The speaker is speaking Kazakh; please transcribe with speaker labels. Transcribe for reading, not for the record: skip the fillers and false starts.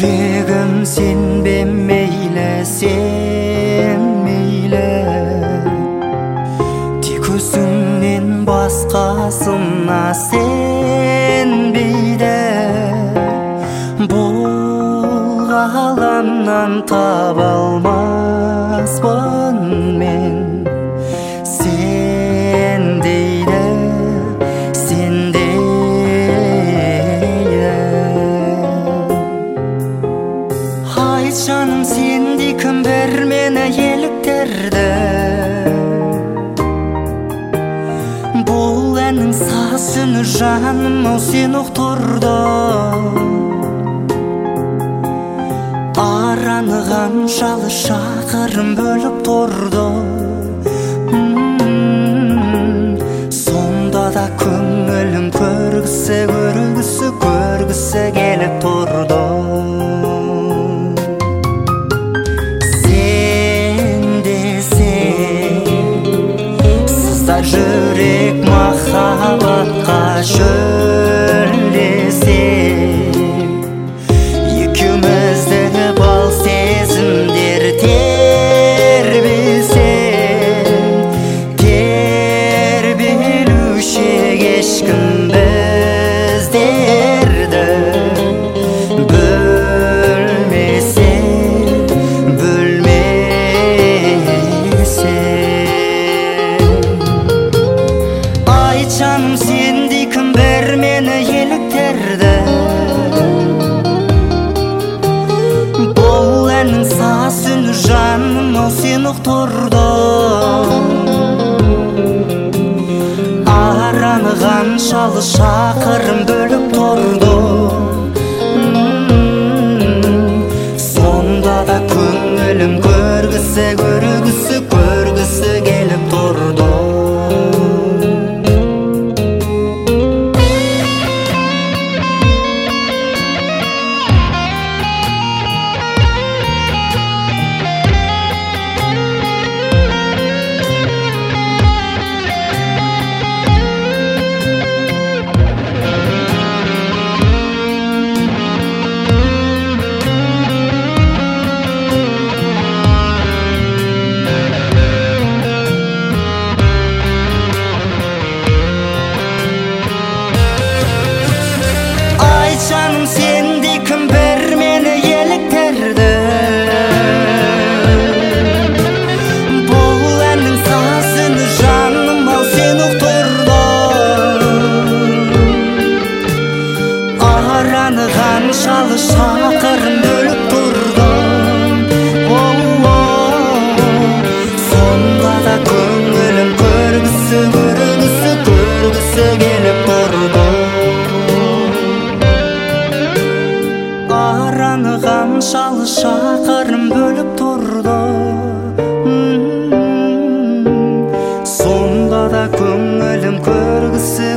Speaker 1: Жүрегім сенбе мейлі, сен мейлі, тек өзіңнен басқасына сенбейді. Бұл ғаламнан таба алмаспын мен сен дейді, сен дейді. Айт жаным, сендей кім бір мені еліктірді? Бұл әннің сазыны жаным-ау сен ұқтырды. Араны қаншалы шақырым бөліп тұрды. Сонда да көңілім көргісі келіп тұрды. Сен десең, сыздар жүрек махаббатқа шөлдесе, екеумізді бал сезімдер тербелуші ешкім біздерді бөлмесе. Айт жаным, сендей кім бір мені еліктірді? Бұл әннің сазыны жаным-ау сен ұқтырды. Араны қаншалы шақырым бөліп тұрды. Сонда да көңілім көргісі келіп тұрды. Жаным, сендей кім бір мені еліктірді? Бұл әннің сазыны жаным-ау сен ұқтырды. Араны қаншалы шақырым бөліп тұрды. Сонда да көңілім көргісі келіп тұрды. Араны қаншалы шақырым бөліп тұрды. Сонда да көңілім көргісі